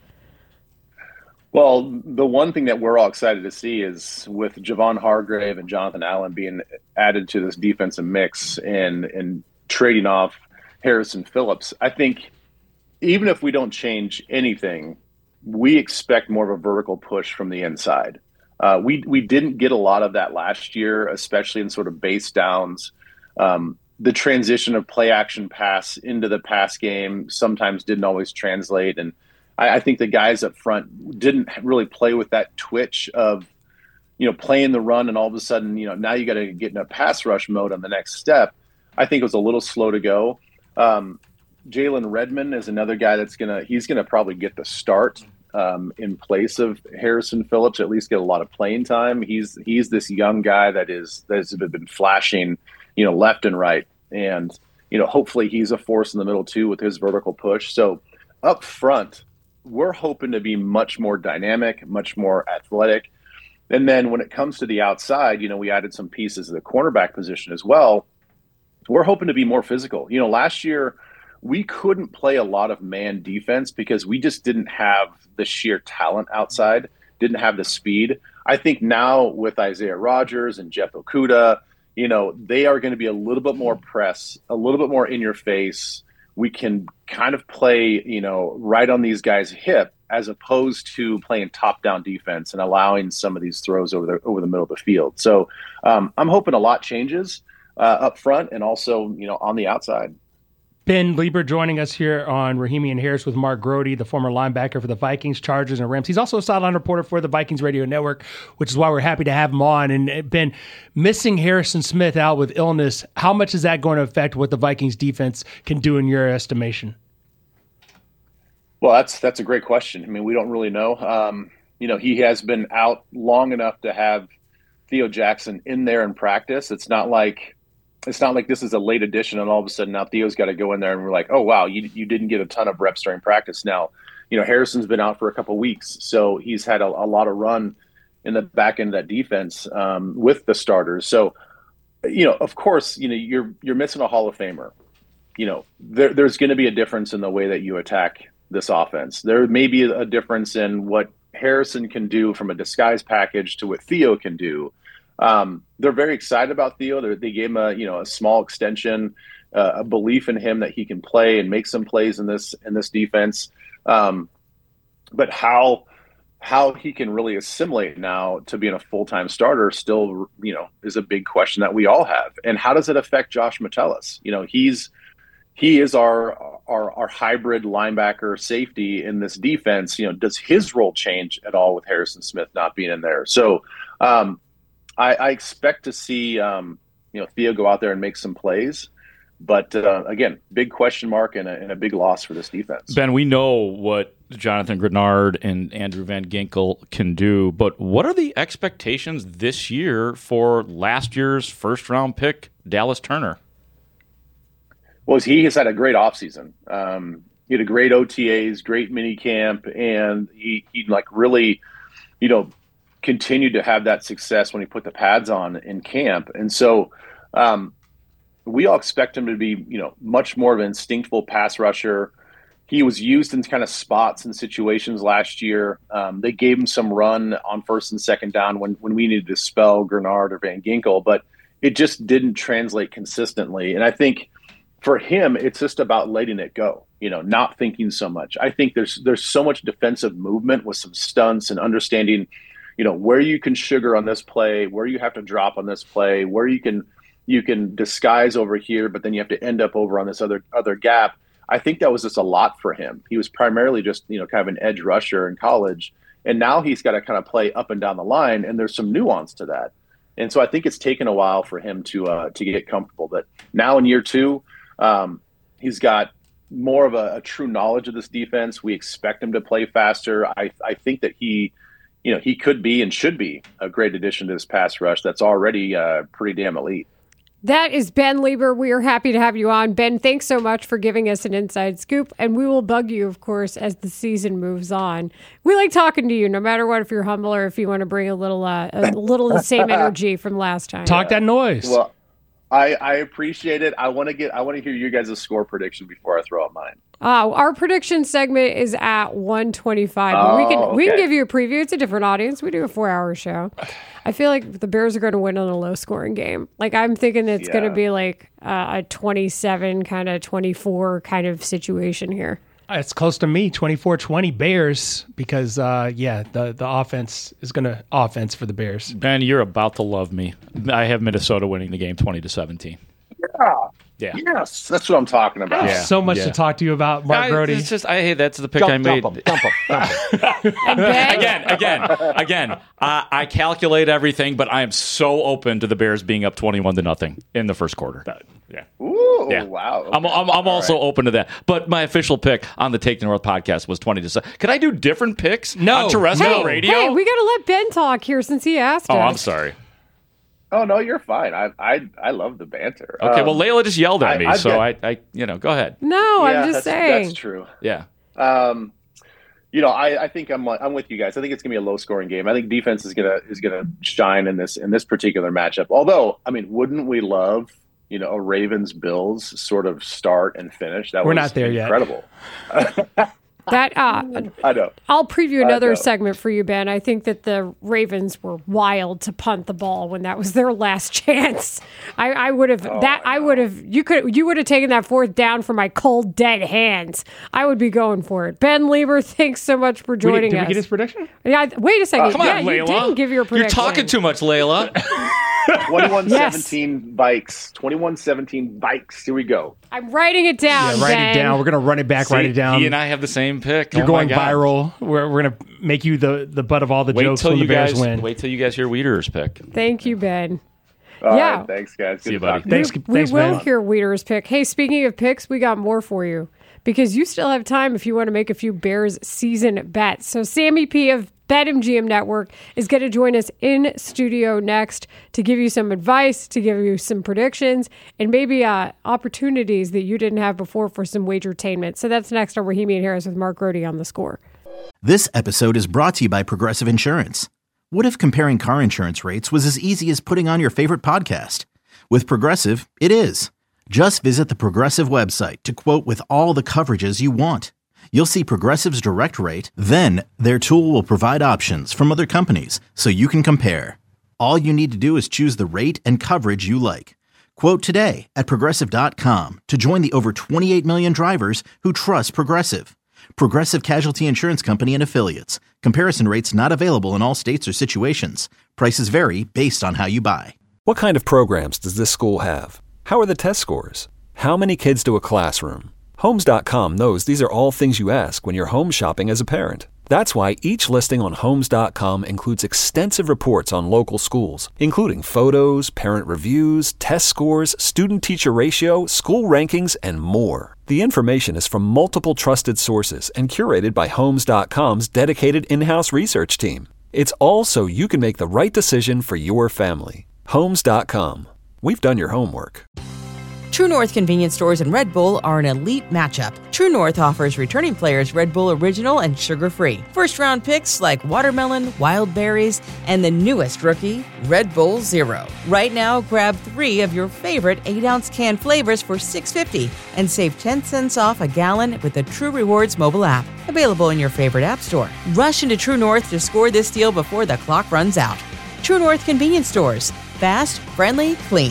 Well, the one thing that we're all excited to see is with Javon Hargrave and Jonathan Allen being added to this defensive mix and and trading off Harrison Phillips, I think even if we don't change anything, we expect more of a vertical push from the inside. Uh, we we didn't get a lot of that last year, especially in sort of base downs. Um, the transition of play action pass into the pass game sometimes didn't always translate. And I, I think the guys up front didn't really play with that twitch of, you know, playing the run and all of a sudden, you know, now you got to get in a pass rush mode on the next step. I think it was a little slow to go. Um, Jalen Redmond is another guy that's going to, he's going to probably get the start um, in place of Harrison Phillips, at least get a lot of playing time. He's, he's this young guy that is, that has been flashing, you know, left and right. And, you know, hopefully he's a force in the middle too with his vertical push. So up front, we're hoping to be much more dynamic, much more athletic. And then when it comes to the outside, you know, we added some pieces of the cornerback position as well. We're hoping to be more physical. You know, last year we couldn't play a lot of man defense because we just didn't have the sheer talent outside, didn't have the speed. I think now with Isaiah Rodgers and Jeff Okudah, you know, they are going to be a little bit more press, a little bit more in your face. We can kind of play, you know, right on these guys' hip as opposed to playing top-down defense and allowing some of these throws over the over the middle of the field. So um, I'm hoping a lot changes uh, up front and also, you know, on the outside. Ben Leber joining us here on Rahimi and Harris with Mark Grody, the former linebacker for the Vikings, Chargers, and Rams. He's also a sideline reporter for the Vikings Radio Network, which is why we're happy to have him on. And Ben, missing Harrison Smith out with illness, how much is that going to affect what the Vikings defense can do in your estimation? Well, that's that's a great question. I mean, we don't really know. Um, you know, he has been out long enough to have Theo Jackson in there in practice. It's not like It's not like this is a late addition and all of a sudden now Theo's got to go in there and we're like, oh, wow, you you didn't get a ton of reps during practice. Now, you know, Harrison's been out for a couple of weeks, so he's had a, a lot of run in the back end of that defense um, with the starters. So, you know, of course, you know, you're you're missing a Hall of Famer. You know, there, there's going to be a difference in the way that you attack this offense. There may be a difference in what Harrison can do from a disguise package to what Theo can do. Um, they're very excited about Theo. They're, they gave him a, you know, a small extension, uh, a belief in him that he can play and make some plays in this, in this defense. Um, but how, how he can really assimilate now to being a full-time starter still, you know, is a big question that we all have. And how does it affect Josh Metellus? You know, he's, he is our, our, our hybrid linebacker safety in this defense. You know, does his role change at all with Harrison Smith not being in there? So, um, I, I expect to see, um, you know, Theo go out there and make some plays. But, uh, again, big question mark and a, and a big loss for this defense. Ben, we know what Jonathan Grenard and Andrew Van Ginkel can do, but what are the expectations this year for last year's first-round pick, Dallas Turner? Well, he has had a great offseason. Um, he had a great O T As, great mini camp, and he, he like, really, you know, continued to have that success when he put the pads on in camp. And so um, we all expect him to be, you know, much more of an instinctful pass rusher. He was used in kind of spots and situations last year. Um, they gave him some run on first and second down when, when we needed to spell Grenard or Van Ginkel, but it just didn't translate consistently. And I think for him, it's just about letting it go, you know, not thinking so much. I think there's, there's so much defensive movement with some stunts and understanding, you know, where you can sugar on this play, where you have to drop on this play, where you can you can disguise over here, but then you have to end up over on this other other gap. I think that was just a lot for him. He was primarily just, you know, kind of an edge rusher in college, and now he's got to kind of play up and down the line, and there's some nuance to that. And so I think it's taken a while for him to uh, to get comfortable. But now in year two, um, he's got more of a, a true knowledge of this defense. We expect him to play faster. I, I think that he, you know, he could be and should be a great addition to this pass rush that's already uh, pretty damn elite. That is Ben Leber. We are happy to have you on. Ben, thanks so much for giving us an inside scoop, and we will bug you, of course, as the season moves on. We like talking to you, no matter what, if you're humble or if you want to bring a little uh, a little of the same energy from last time. Talk that noise. Well, I, I appreciate it. I want to get. I want to hear you guys' score prediction before I throw out mine. Uh, our prediction segment is at one twenty-five. Oh, we can okay. we can give you a preview. It's a different audience. We do a four-hour show. I feel like the Bears are going to win on a low-scoring game. Like, I'm thinking it's Yeah. going to be like uh, a twenty-seven, kind of twenty-four kind of situation here. It's close to me, twenty-four twenty Bears, because, uh, yeah, the, the offense is going to offense for the Bears. Ben, you're about to love me. I have Minnesota winning the game twenty to seventeen. Yeah. Yeah. Yes, that's what I'm talking about. I have Yeah. so much Yeah. to talk to you about, Mark I, Grody. It's just, I hey, that's the pick Dump, I made. dump 'em, dump 'em, dump 'em. again, again, again. Uh, I calculate everything, but I am so open to the Bears being up twenty-one to nothing in the first quarter. Yeah. Ooh, Yeah. wow. Okay. I'm, I'm, I'm also right. open to that. But my official pick on the Take the North podcast was twenty to seven. Could I do different picks No. on terrestrial Hey, radio? hey, we got to let Ben talk here since he asked oh, us. I'm sorry. Oh no, you're fine. I I I love the banter. Okay, Um, well, Layla just yelled at I- me, I've so got- I, I, you know, go ahead. No, yeah, I'm just that's, saying. that's true. Yeah. Um, you know, I, I think I'm I'm with you guys. I think it's gonna be a low scoring game. I think defense is gonna is gonna shine in this in this particular matchup. Although, I mean, wouldn't we love, you know, a Ravens Bills sort of start and finish? That We're was not there yet. incredible. That uh, I know. I'll preview I another know. segment for you, Ben. I think that the Ravens were wild to punt the ball when that was their last chance. I, I would have Oh, that. I, would have. You could. You would have taken that fourth down from my cold, dead hands. I would be going for it. Ben Lieber, thanks so much for We did- joining did we us. get his prediction? Yeah. Wait a second. Come on, yeah, you Layla. didn't give your prediction. You're talking too much, Layla. twenty-one Yes. seventeen Vikes. twenty-one seventeen Vikes. Here we go. I'm writing it down. Yeah, write Ben. it down. We're going to run it back, write See, it down. He and I have the same pick. You're Oh, my going God. viral. We're, we're going to make you the, the butt of all the Wait jokes till when you the Bears guys win. wait till you guys hear Weeder's pick. Thank you, Ben. All Yeah. right, thanks, guys. Good See you, to talk buddy. to you. Thanks, We thanks, will man. hear Weeder's pick. Hey, speaking of picks, we got more for you because you still have time if you want to make a few Bears season bets. So Sammy P of BetMGM Network is going to join us in studio next to give you some advice, to give you some predictions, and maybe uh, opportunities that you didn't have before for some wagertainment. So that's next on Rahimi and Harris with Mark Grody on The Score. This episode is brought to you by Progressive Insurance. What if comparing car insurance rates was as easy as putting on your favorite podcast? With Progressive, it is. Just visit the Progressive website to quote with all the coverages you want. You'll see Progressive's direct rate, then their tool will provide options from other companies so you can compare. All you need to do is choose the rate and coverage you like. Quote today at Progressive dot com to join the over twenty-eight million drivers who trust Progressive. Progressive Casualty Insurance Company and Affiliates. Comparison rates not available in all states or situations. Prices vary based on how you buy. What kind of programs does this school have? How are the test scores? How many kids do a classroom? Homes dot com knows these are all things you ask when you're home shopping as a parent. That's why each listing on Homes dot com includes extensive reports on local schools, including photos, parent reviews, test scores, student-teacher ratio, school rankings, and more. The information is from multiple trusted sources and curated by Homes dot com's dedicated in-house research team. It's all so you can make the right decision for your family. Homes dot com. We've done your homework. True North convenience stores and Red Bull are an elite matchup. True North offers returning players Red Bull Original and sugar-free. First-round picks like watermelon, wild berries, and the newest rookie, Red Bull Zero. Right now, grab three of your favorite eight-ounce can flavors for six dollars and fifty cents and save ten cents off a gallon with the True Rewards mobile app. Available in your favorite app store. Rush into True North to score this deal before the clock runs out. True North convenience stores. Fast, friendly, clean.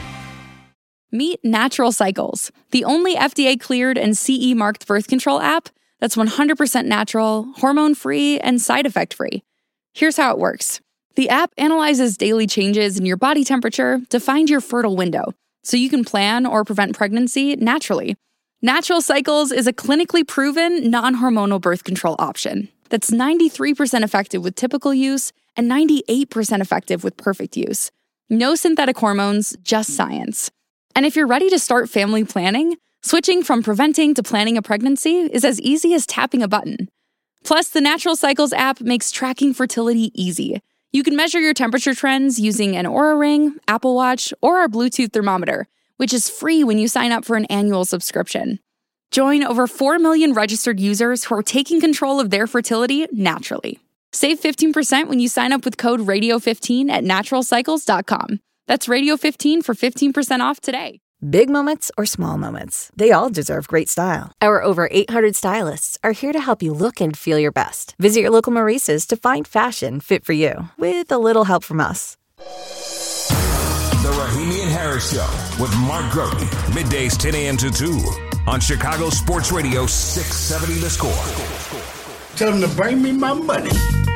Meet Natural Cycles, the only F D A-cleared and C E marked birth control app that's one hundred percent natural, hormone-free, and side effect-free. Here's how it works. The app analyzes daily changes in your body temperature to find your fertile window, so you can plan or prevent pregnancy naturally. Natural Cycles is a clinically proven, non-hormonal birth control option that's ninety-three percent effective with typical use and ninety-eight percent effective with perfect use. No synthetic hormones, just science. And if you're ready to start family planning, switching from preventing to planning a pregnancy is as easy as tapping a button. Plus, the Natural Cycles app makes tracking fertility easy. You can measure your temperature trends using an Oura Ring, Apple Watch, or our Bluetooth thermometer, which is free when you sign up for an annual subscription. Join over four million registered users who are taking control of their fertility naturally. Save fifteen percent when you sign up with code radio fifteen at natural cycles dot com. That's radio fifteen for fifteen percent off today. Big moments or small moments, they all deserve great style. Our over eight hundred stylists are here to help you look and feel your best. Visit your local Maurice's to find fashion fit for you, with a little help from us. The Rahimi and Harris Show with Mark Grote. Middays ten a.m. to two on Chicago Sports Radio six seventy The Score. Tell them to bring me my money.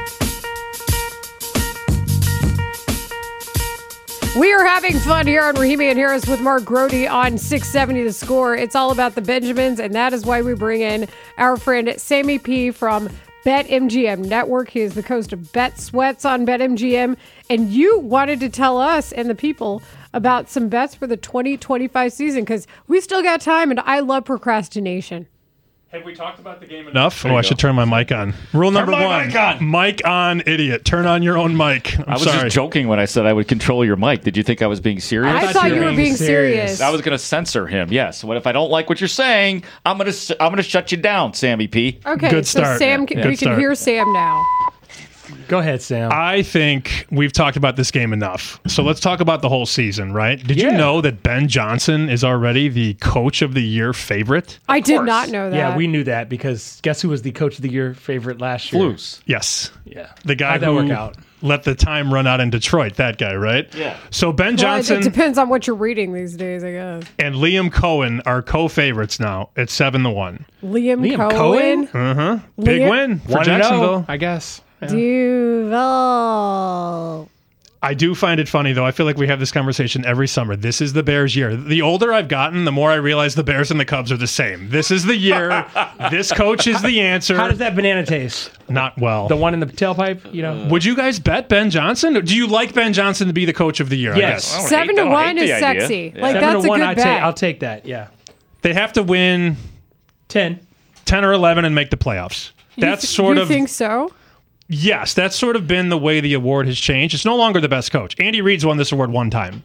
We are having fun here on Rahimi and Harris with Mark Grote on six seventy The Score. It's all about the Benjamins, and that is why we bring in our friend Sammy P. from BetMGM Network. He is the host of Bet Sweats on BetMGM, and you wanted to tell us and the people about some bets for the twenty twenty-five season, because we still got time, and I love procrastination. Have we talked about the game enough? Oh, I should turn my mic on. Rule Turn number my one. mic on. Mic on, idiot. Turn on your own mic. I'm I was sorry. just joking when I said I would control your mic. Did you think I was being serious? I, I thought you were being, being serious. serious. I was going to censor him. Yes. What if I don't like what you're saying? I'm going to I'm going to shut you down, Sammy P. Okay. Good so start. Sam, can, Good we can start. hear Sam now. Go ahead, Sam. I think we've talked about this game enough. So let's talk about the whole season, right? Did Yeah. you know that Ben Johnson is already the Coach of the Year favorite? I did not know that. Yeah, we knew that because guess who was the Coach of the Year favorite last year? Flus. Yes. Yeah. The guy How'd that who work out? let the time run out in Detroit, that guy, right? Yeah. So Ben Well, Johnson it depends on what you're reading these days, I guess. and Liam Cohen are co-favorites now at seven to one. Liam, Liam Cohen? Cohen? Uh-huh. Big Liam- win for One and Jacksonville. oh, I guess. Yeah. Duval. I do find it funny, though. I feel like we have this conversation every summer. This is the Bears' year. The older I've gotten, the more I realize the Bears and the Cubs are the same. This is the year. This coach is the answer. How does that banana taste? Not well. The one in the tailpipe, you know? Would you guys bet Ben Johnson? Do you like Ben Johnson to be the coach of the year? Yes. I guess. Seven to one is sexy. Like, Seven that's to a one, good I'd bet. take, I'll take that, yeah. They have to win ten. ten or eleven and make the playoffs. That's you th- sort you of... think so? Yes, that's sort of been the way the award has changed. It's no longer the best coach. Andy Reid's won this award one time.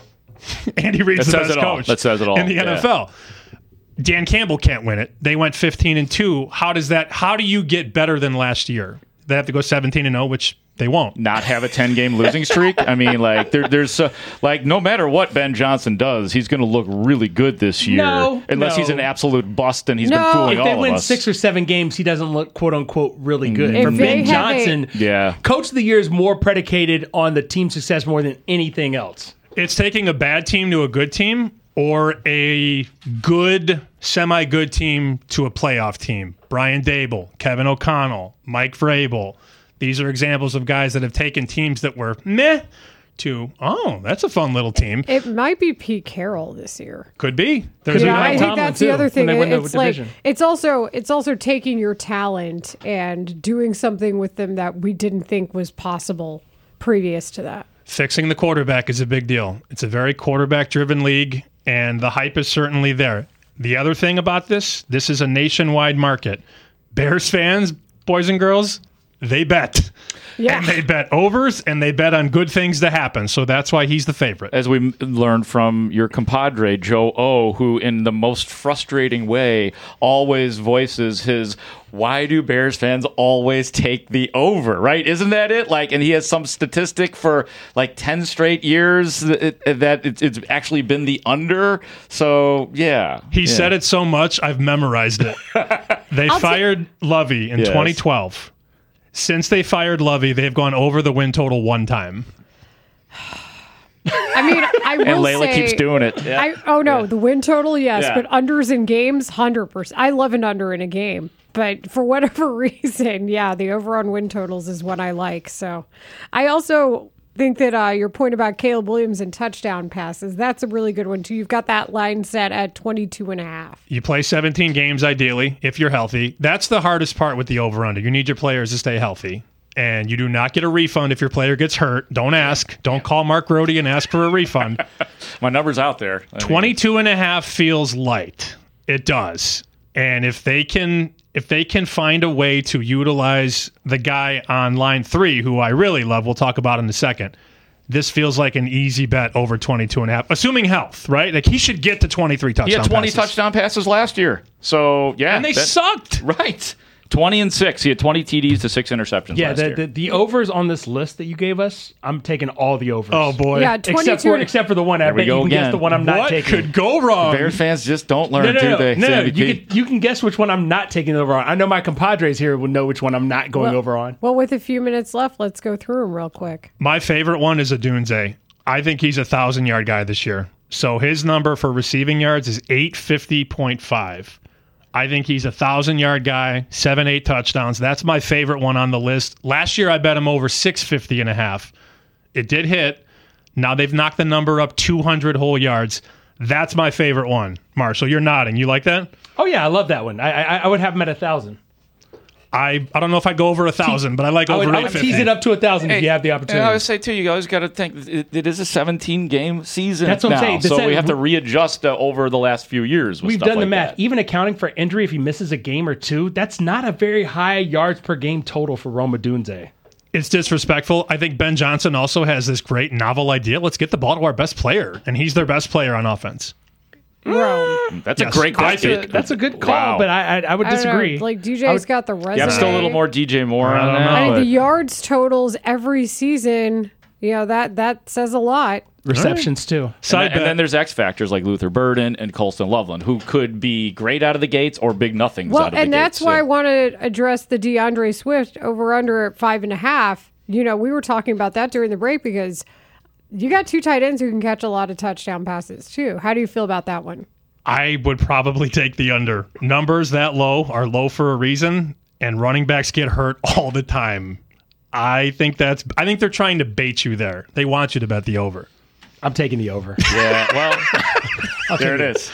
Andy Reid's That the says best it all. coach That says it all. in the Yeah. N F L. Dan Campbell can't win it. They went fifteen and two. How does that? How do you get better than last year? They have to go seventeen and oh, which they won't. Not have a ten-game losing streak. I mean, like there, there's uh, like no matter what Ben Johnson does, he's going to look really good this year. No, unless no. he's an absolute bust and he's No, been fooling if all they of win us. six or seven games, he doesn't look "quote unquote" really good. If For they Ben have a- Johnson, Yeah. Coach of the Year is more predicated on the team success more than anything else. It's taking a bad team to a good team, or a good, semi-good team to a playoff team. Brian Dable, Kevin O'Connell, Mike Vrabel. These are examples of guys that have taken teams that were meh to, oh, that's a fun little team. It might be Pete Carroll this year. Could be. There's Yeah, a I guy. think that's the other thing. when they win the It's like division. it's also it's also taking your talent and doing something with them that we didn't think was possible previous to that. Fixing the quarterback is a big deal. It's a very quarterback-driven league, and the hype is certainly there. The other thing about this, this is a nationwide market. Bears fans, boys and girls, they bet. Yeah. And they bet overs, and they bet on good things to happen. So that's why he's the favorite. As we m- learned from your compadre, Joe O, who in the most frustrating way always voices his, why do Bears fans always take the over, right? Isn't that it? Like, and he has some statistic for like ten straight years that, it, that it's, it's actually been the under. So, yeah. He yeah. said it so much, I've memorized it. They I'll fired Lovey in Yes. twenty twelve. Since they fired Lovey, they've gone over the win total one time. I mean, I will And Layla say, keeps doing it. Yeah. I, oh no, the win total, yes, Yeah. but unders in games, hundred percent. I love an under in a game, but for whatever reason, yeah, the over on win totals is what I like. So, I also think that uh, your point about Caleb Williams and touchdown passes, that's a really good one too. You've got that line set at twenty-two and a half. You play seventeen games ideally if you're healthy. That's the hardest part with the over-under. You need your players to stay healthy. and you do not get a refund if your player gets hurt. Don't ask. Don't call Mark Grody and ask for a refund. My number's out there. I mean, twenty-two and a half feels light. It does. And if they can if they can find a way to utilize the guy on line three, who I really love, we'll talk about in a second, this feels like an easy bet over twenty-two and a half, assuming health, right? Like he should get to twenty-three touchdown He had twenty passes. touchdown passes last year. So, yeah. And they that, sucked. Right. twenty and six. He had twenty T Ds to six interceptions Yeah, last the, year. the, the overs on this list that you gave us, I'm taking all the overs. Oh, boy. Yeah, Except for, except for the one I There we bet you go can guess again. the one I'm not What taking. could go wrong? Bears fans just don't learn, no, no, do no, they? no, no. Sammy You P? can, you can guess which one I'm not taking over on. I know my compadres here will know which one I'm not going Well- over on. Well, with a few minutes left, let's go through them real quick. My favorite one is Adunze. I think he's a thousand-yard guy this year. So his number for receiving yards is eight fifty point five. I think he's a thousand-yard guy, seven, eight touchdowns. That's my favorite one on the list. Last year, I bet him over six fifty and a half. It did hit. Now they've knocked the number up two hundred whole yards. That's my favorite one. Marshall, you're nodding. You like that? Oh, yeah, I love that one. I I, I would have him at one thousand. I, I don't know if I'd go over a thousand, but I like I would, over I eight would fifty. tease it up to one thousand if you have the And opportunity. I would say, too, you always got to think it, it is a seventeen-game season That's what I'm now, saying. The so se- we have to readjust uh, over the last few years with We've stuff done the like math. that. Even accounting for injury, if he misses a game or two, that's not a very high yards per game total for Rome Odunze. It's disrespectful. I think Ben Johnson also has this great novel idea. Let's get the ball to our best player, and he's their best player on offense. Rome. That's Yes, a great I question. think- That's a good call, Wow. but I I, I would I don't know, disagree. Like D I J's would- got the resume. Yeah, still a little more D J Moore I on don't that. know. I mean, but- the yards totals every season, you know, that that says a lot. Receptions too. And, Side then, and bet. then there's X factors like Luther Burden and Colston Loveland, who could be great out of the gates or big nothings Well, out of the and that's gates. why I So- want to address the DeAndre Swift over under at five and a half. You know, we were talking about that during the break because you got two tight ends who can catch a lot of touchdown passes too. How do you feel about that one? I would probably take the under. Numbers that low are low for a reason, and running backs get hurt all the time. I think that's. I think they're trying to bait you there. They want you to bet the over. I'm taking the over. Yeah, well, there it is.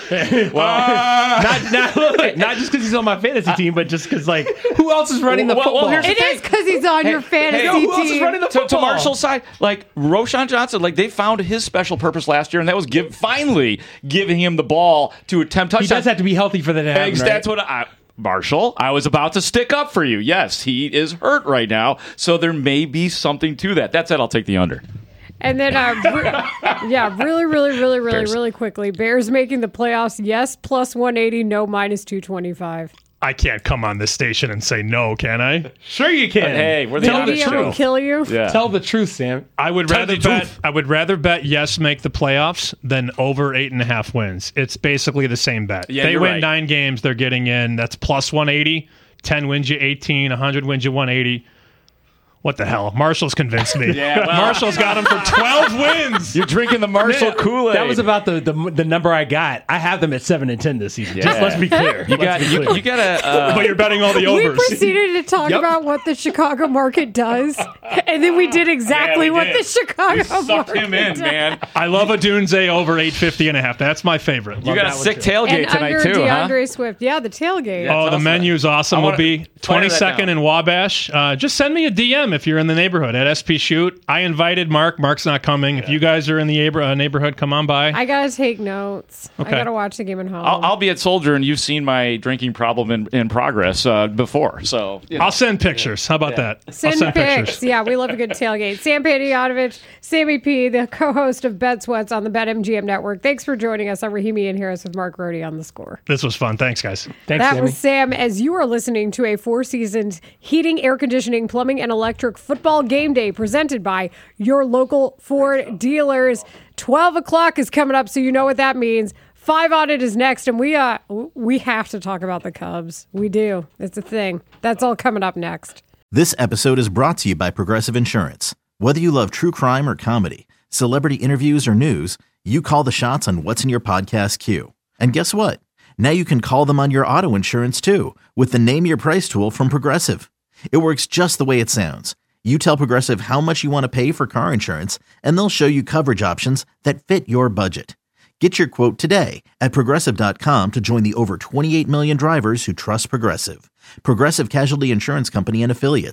Well, not not, look, not just because he's on my fantasy team, but just because like who else is running the Well, well, football? here's the It thing. is because he's on your fantasy Yo, who else is team. running the to, to football? Marshall's side, like Roshan Johnson, like they found his special purpose last year, and that was give finally giving him the ball to attempt He touchdown. does have to be healthy for that to happen, Eggs, right? That's what I. Marshall, I was about to stick up for you. Yes, he is hurt right now, so there may be something to that. That's it. I'll take the under. And then, uh, re- yeah, really, really, really, really, Bears. really quickly. Bears making the playoffs. Yes, plus one eighty. No, minus two twenty-five. I can't come on this station and say no, can I? Sure you can. Hey, we're the Tell honest the Medium truth. will kill you. Yeah. Tell the truth, Sam. I would Tell rather the bet. truth. I would rather bet yes make the playoffs than over eight and a half wins. It's basically the same bet. Yeah, they you're win right. nine games, they're getting in. That's plus one eighty. ten wins you eighteen. one hundred wins you one eighty. What the hell? Marshall's convinced me. Yeah, well- Marshall's got him for twelve wins. You're drinking the Marshall Yeah, Kool-Aid. That was about the, the the number I got. I have them at seven and ten this season. Just Yeah. let's be clear. You Let's got be you, clear. you got to. Uh, But you're betting all the We overs. proceeded to talk Yep. about what the Chicago market does, and then we did exactly Yeah, we what did. the Chicago you sucked market him in, does. man. I love a Dunze over eight fifty and a half. That's my favorite. You got a that one sick too. tailgate And tonight under too, huh? DeAndre Swift. Yeah, the tailgate. Yeah. Oh, tell the us menu's awesome. I Will wanna be fire that twenty-second down. in Wabash. Uh, just send me a D M if you're in the neighborhood at S P Shoot. I invited Mark. Mark's not coming. If you guys are in the neighbor- uh, neighborhood, come on by. I gotta take notes. Okay. I gotta watch the game at home. I'll, I'll be at Soldier, and you've seen my drinking problem in, in progress uh, before. So you know. I'll send pictures. How about that? Send, I'll send pics. pictures. Yeah, we love a good tailgate. Sam Panayotovich, Sammy P, the co-host of Bet Sweats on the BetMGM Network. Thanks for joining us on Rahimi and Harris with Mark Rohde on The Score. This was fun. Thanks, guys. Thanks, that Sammy. was Sam as you are listening to a Four Seasons heating, air conditioning, plumbing, and electric football game day presented by your local Ford dealers. twelve o'clock is coming up, so you know what that means. Five on It is next, and we uh we have to talk about the Cubs. We do. It's a thing. That's all coming up next. This episode is brought to you by Progressive Insurance. Whether you love true crime or comedy, celebrity interviews or news, you call the shots on what's in your podcast queue. And guess what? Now you can call them on your auto insurance too with the Name Your Price tool from Progressive. It works just the way it sounds. You tell Progressive how much you want to pay for car insurance, and they'll show you coverage options that fit your budget. Get your quote today at Progressive dot com to join the over twenty-eight million drivers who trust Progressive. Progressive Casualty Insurance Company and Affiliates.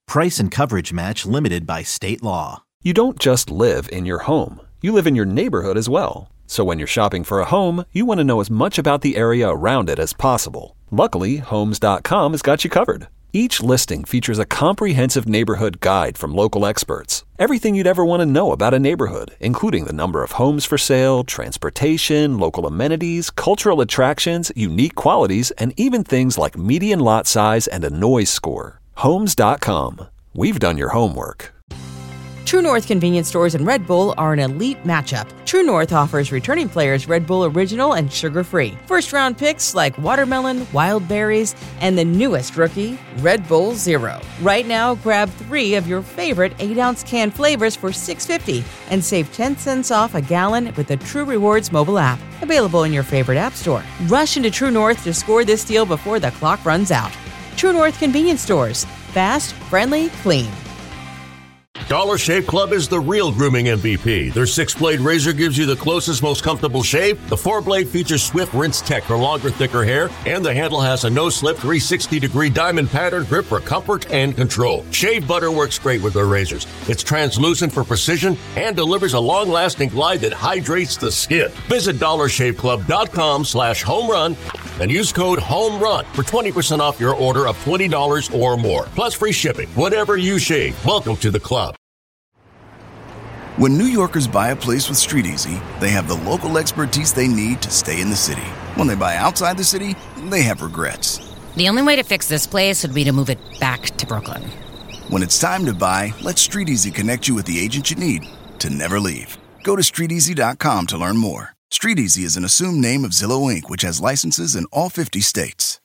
Price and coverage match limited by state law. You don't just live in your home. You live in your neighborhood as well. So when you're shopping for a home, you want to know as much about the area around it as possible. Luckily, Homes dot com has got you covered. Each listing features a comprehensive neighborhood guide from local experts. Everything you'd ever want to know about a neighborhood, including the number of homes for sale, transportation, local amenities, cultural attractions, unique qualities, and even things like median lot size and a noise score. Homes dot com. We've done your homework. True North convenience stores and Red Bull are an elite matchup. True North offers returning players Red Bull Original and sugar-free. First-round picks like watermelon, wild berries, and the newest rookie, Red Bull Zero. Right now, grab three of your favorite eight-ounce can flavors for six dollars and fifty cents and save ten cents off a gallon with the True Rewards mobile app. Available in your favorite app store. Rush into True North to score this deal before the clock runs out. True North convenience stores. Fast, friendly, clean. Dollar Shave Club is the real grooming M V P. Their six-blade razor gives you the closest, most comfortable shave. The four-blade features swift rinse tech for longer, thicker hair. And the handle has a no-slip three hundred sixty degree diamond pattern grip for comfort and control. Shave butter works great with their razors. It's translucent for precision and delivers a long-lasting glide that hydrates the skin. Visit dollar shave club dot com slash home run and use code HOMERUN for twenty percent off your order of twenty dollars or more. Plus free shipping. Whatever you shave, welcome to the club. When New Yorkers buy a place with Street Easy, they have the local expertise they need to stay in the city. When they buy outside the city, they have regrets. The only way to fix this place would be to move it back to Brooklyn. When it's time to buy, let Street Easy connect you with the agent you need to never leave. Go to street easy dot com to learn more. Street Easy is an assumed name of Zillow Incorporated, which has licenses in all fifty states.